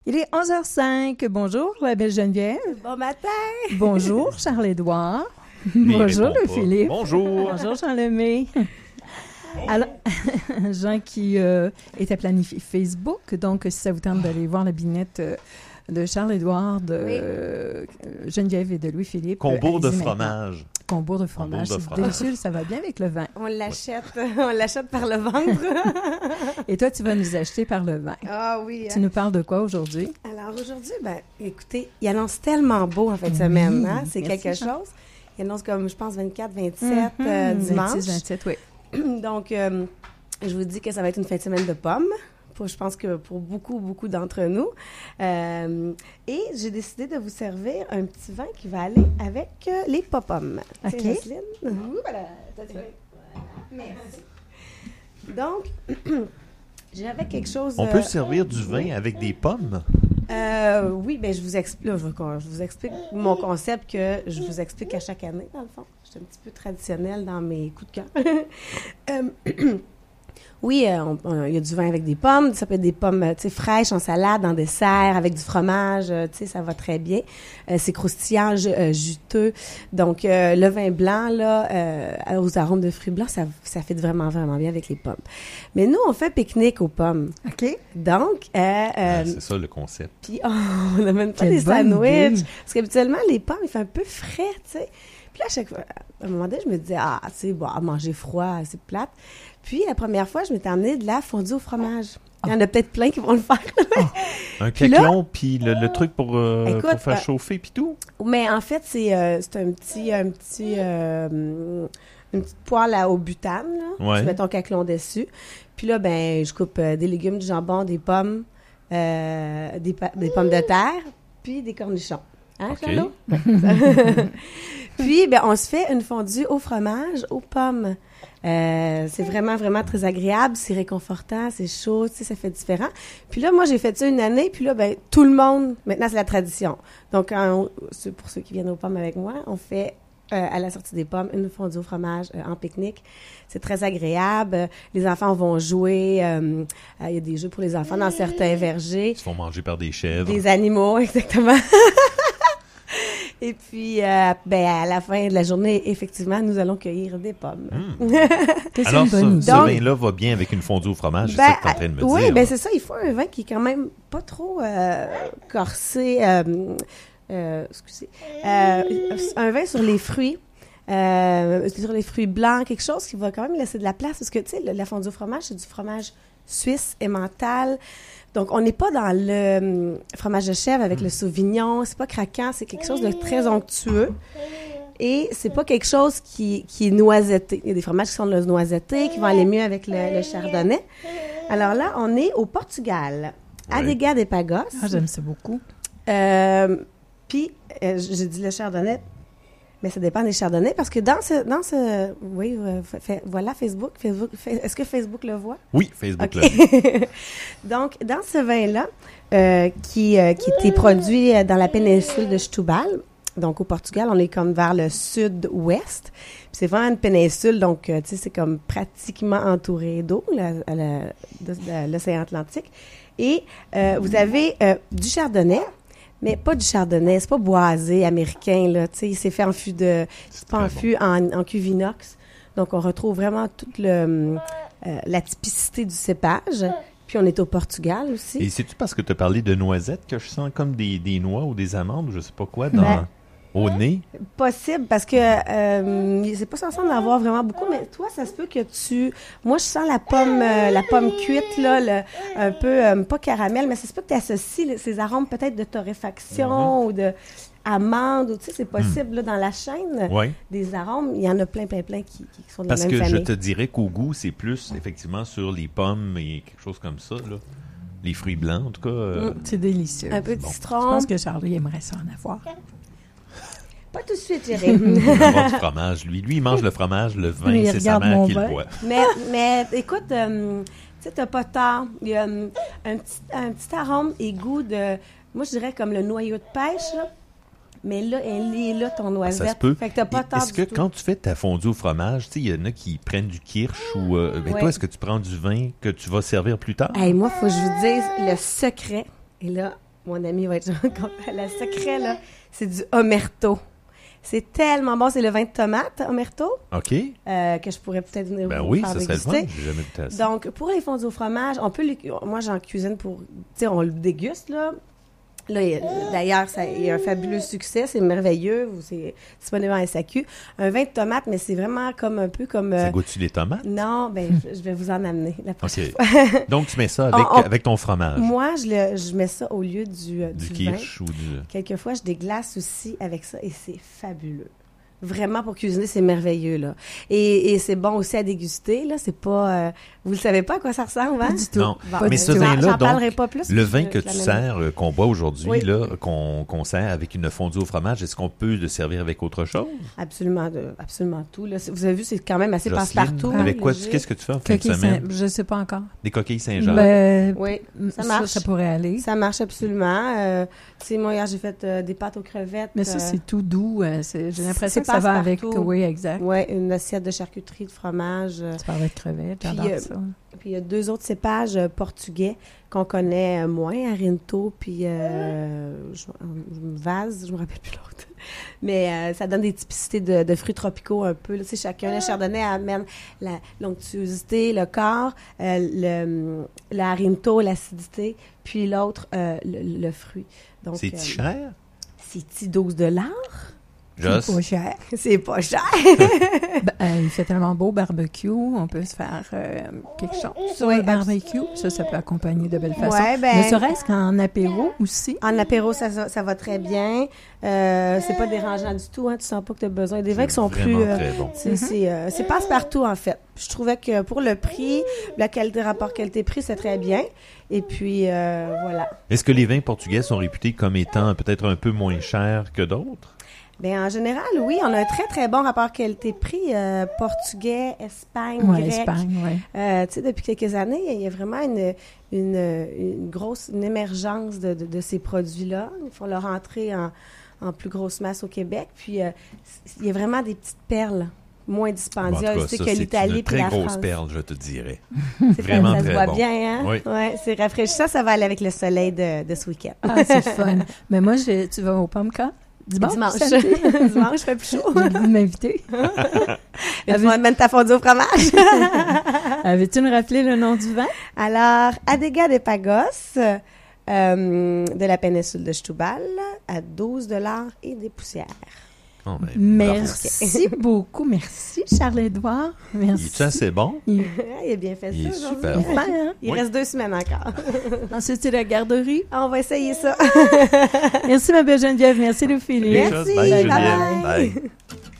Il est 11h05. Bonjour, la belle Geneviève. Bon matin. Bonjour, Charles-Édouard. Bonjour, Louis-Philippe. Bonjour. Bonjour, Jean-Lemay. Alors, Jean qui est à planifier Facebook. Donc, si ça vous tente d'aller voir la binette de Charles-Édouard, de Geneviève et de Louis-Philippe. Combourg de allez-y fromage. Combourg de fromage. C'est délicieux, ça va bien avec le vin. On l'achète par le ventre. Et toi, tu vas nous acheter par le vin. Ah oui. Tu nous parles de quoi aujourd'hui? Alors aujourd'hui, écoutez, il annonce tellement beau en fin de semaine. Hein? C'est Merci, quelque Jean. chose. Il annonce comme, je pense, 24, 27 dimanche. 26, 27, oui. Donc, je vous dis que ça va être une fin de semaine de pommes. Je pense que pour beaucoup d'entre nous. Et j'ai décidé de vous servir un petit vin qui va aller avec les pop-pommes. OK. Tiens, Jocelyne. Voilà. Merci. Donc, j'avais quelque chose... On peut servir du vin avec des pommes? Oui, bien, je vous explique mon concept que je vous explique à chaque année, dans le fond. Je suis un petit peu traditionnelle dans mes coups de cœur. Oui, il y a du vin avec des pommes. Ça peut être des pommes, fraîches en salade, en dessert, avec du fromage. Ça va très bien. C'est croustillant, juteux. Donc, le vin blanc, là, aux arômes de fruits blancs, ça fait vraiment bien avec les pommes. Mais nous, on fait pique-nique aux pommes. OK. Donc, c'est ça le concept. puis, on n'amène pas Quelle des bonne sandwichs. idée. Parce qu'habituellement, les pommes, il fait un peu frais, tu sais. Puis là, à chaque fois, à un moment donné, je me disais, à manger froid, c'est plate. Puis, la première fois, je m'étais emmenée de la fondue au fromage. Il y en a peut-être plein qui vont le faire. Un Puis caclon, puis le truc pour écoute, faire chauffer, puis tout? Mais en fait, c'est une petite poêle au butane, là. Ouais. Tu mets ton caclon dessus. Puis là, je coupe des légumes, du jambon, des pommes, des pommes de terre, puis des cornichons. Hein, OK. Charlot? Puis, on se fait une fondue au fromage, aux pommes. C'est vraiment très agréable, c'est réconfortant, c'est chaud, ça fait différent. Puis là, moi, j'ai fait ça une année, puis là, tout le monde, maintenant, c'est la tradition. Donc, pour ceux qui viennent aux pommes avec moi, on fait à la sortie des pommes une fondue au fromage en pique-nique. C'est très agréable. Les enfants vont jouer. Il y a des jeux pour les enfants dans certains vergers. Ils se font manger par des chèvres. Des animaux, exactement. Et puis, à la fin de la journée, effectivement, nous allons cueillir des pommes. C'est Alors, une bonne idée. ce vin-là va bien avec une fondue au fromage, c'est ça que tu es en train de me oui, dire. Oui, c'est ça. Il faut un vin qui est quand même pas trop corsé. Excusez. Un vin sur les fruits. Sur les fruits blancs, quelque chose qui va quand même laisser de la place. Parce que, tu sais, la fondue au fromage, c'est du fromage suisse, emmental. Donc, on n'est pas dans le fromage de chèvre avec le sauvignon. C'est pas craquant, c'est quelque chose de très onctueux. Et c'est pas quelque chose qui est noisetté. Il y a des fromages qui sont noisettés, qui vont aller mieux avec le chardonnay. Alors là, on est au Portugal, à Adega de Pagos. Ah, j'aime ça beaucoup. Puis, j'ai dit le chardonnay, mais ça dépend des chardonnays, parce que oui, voilà, Facebook. Est-ce que Facebook le voit? Oui, Facebook Okay. le voit. Donc, dans ce vin-là, qui était produit dans la péninsule de Setúbal, donc au Portugal, on est comme vers le sud-ouest. Puis c'est vraiment une péninsule, donc, tu sais, c'est comme pratiquement entouré d'eau, de l'océan Atlantique. Et vous avez du chardonnay, mais pas du chardonnay, c'est pas boisé américain, là, tu sais, c'est fait en fût en cuve inox. Donc, on retrouve vraiment toute la typicité du cépage. Puis, on est au Portugal aussi. Et c'est-tu parce que tu as parlé de noisettes que je sens comme des noix ou des amandes ou je sais pas quoi au nez? Possible, parce que c'est pas censé en avoir vraiment beaucoup, mais toi, ça se peut que moi, je sens la pomme cuite, là, un peu, pas caramel, mais ça se peut que tu associes ces arômes peut-être de torréfaction ou de amandes, ou tu sais, c'est possible, là, dans la chaîne des arômes, il y en a plein qui sont de la même famille. Parce que je te dirais qu'au goût, c'est plus, effectivement, sur les pommes et quelque chose comme ça, là. Les fruits blancs, en tout cas. C'est délicieux. Un peu de citron. Je pense que Charlie aimerait ça en avoir. Pas tout de suite, Jérémy. Il va avoir du fromage, lui. Lui, il mange le fromage, le vin, Oui, c'est sa regarde mère mon qui vin. le boit. Mais écoute, tu sais, t'as pas tort. Il y a un petit arôme et goût de, moi, je dirais comme le noyau de pêche, là. Mais là, elle est là, ton noisette. Ça se peut. Fait que t'as pas tort Est-ce que du tout. quand tu fais ta fondue au fromage, tu sais, il y en a qui prennent du kirsch ou... toi, est-ce que tu prends du vin que tu vas servir plus tard? Hey, moi, faut que je vous dise le secret. Et là, mon ami va être le secret, là, c'est du omerto. C'est tellement bon. C'est le vin de tomate, omerto, OK. que je pourrais peut-être venir Ben vous oui, faire ça serait le déguster. fun. J'ai jamais goûté à ça. Donc, pour les fondus au fromage, moi, j'en cuisine pour... Tu sais, on le déguste, là. Là, d'ailleurs, il y a un fabuleux succès. C'est merveilleux. C'est disponible en SAQ. Un vin de tomate, mais c'est vraiment comme un peu comme... Ça goûte-tu les tomates? Non, ben je vais vous en amener la prochaine OK. fois. Donc, tu mets ça avec ton fromage. Moi, je mets ça au lieu du vin. Kirsch ou du... Quelquefois, je déglace aussi avec ça et c'est fabuleux. Vraiment, pour cuisiner, c'est merveilleux, là. Et c'est bon aussi à déguster, là. C'est pas... vous le savez pas à quoi ça ressemble, hein? Pas du tout. Non. Pas Mais du ce tout. vin-là, J'en parlerai donc, pas plus. le vin que je tu l'amène. sers, qu'on boit aujourd'hui, Oui. là, qu'on sert avec une fondue au fromage, est-ce qu'on peut le servir avec autre chose? Absolument tout, là. Vous avez vu, c'est quand même assez Jocelyne, passe-partout. avec quoi? léger. Qu'est-ce que tu fais en fin de Coquille semaine? je sais pas encore. Des coquilles Saint-Jean. Ben, Oui, ça marche. Ça pourrait aller. Ça marche absolument. Tu sais, moi, hier, j'ai fait des pâtes aux crevettes. Mais ça, c'est tout doux. J'ai l'impression que c'est ça va avec... passe-partout. Oui, exact. Ouais, une assiette de charcuterie, de fromage. Tu parles de crevettes, Puis, j'adore ça. Puis il y a 2 autres cépages portugais qu'on connaît moins, Arinto, puis Vase, je me rappelle plus l'autre. Mais ça donne des typicités de fruits tropicaux un peu. Là. Tu sais, chacun, le chardonnay amène la l'onctuosité, le corps, le Arinto, l'acidité, puis l'autre, le fruit. Donc, C'est cher? c'est 12 $. Joss? C'est pas cher. C'est pas cher. Il fait tellement beau barbecue, on peut se faire quelque chose sur Oui, le barbecue. Ça peut accompagner de belle façon. Ouais, ben- Ne serait-ce qu'en apéro aussi. En apéro, ça va très bien. C'est pas dérangeant du tout. Hein. Tu sens pas que tu as besoin. Des vins qui sont plus... Vraiment très bon. C'est passe-partout, en fait. Je trouvais que pour le prix, la qualité, rapport qualité-prix, c'est très bien. Et puis, voilà. Est-ce que les vins portugais sont réputés comme étant peut-être un peu moins chers que d'autres? Bien, en général, oui, on a un très, très bon rapport qualité-prix. Portugais, Espagne, Oui, grec. Espagne, oui. Tu sais, depuis quelques années, il y a vraiment une grosse émergence de ces produits-là. Ils font leur entrée en plus grosse masse au Québec. Puis, il y a vraiment des petites perles moins En tout dispendieuses, cas, tu sais, ça, que c'est l'Italie une et très la grosse France. perle, je te dirais. C'est Vraiment ça se très voit bon. bien, hein? Oui. Ouais, c'est rafraîchissant. Ça va aller avec le soleil de ce week-end. Ah, c'est fun. Mais moi, tu vas au Pomme quand? Dimanche. Dimanche, il fait plus chaud. J'ai voulu m'inviter. Tu m'amènes ta fondue au fromage. Avais-tu me rappelé le nom du vin? Alors, Adega de Pagos, de la péninsule de Setúbal, à 12 $ et des poussières. Oh, ben, Merci beaucoup. Merci, Charles-Édouard. Merci. Il est assez bon? Il a bien fait Il est ça. super aujourd'hui. bon. Hein? Il Oui. reste 2 semaines encore. Ensuite, c'est la garderie. On va essayer ça. Merci, ma belle Geneviève. Merci, Louis-Philippe. Quelque chose? Bye, Merci. Juliette. Bye-bye. Bye.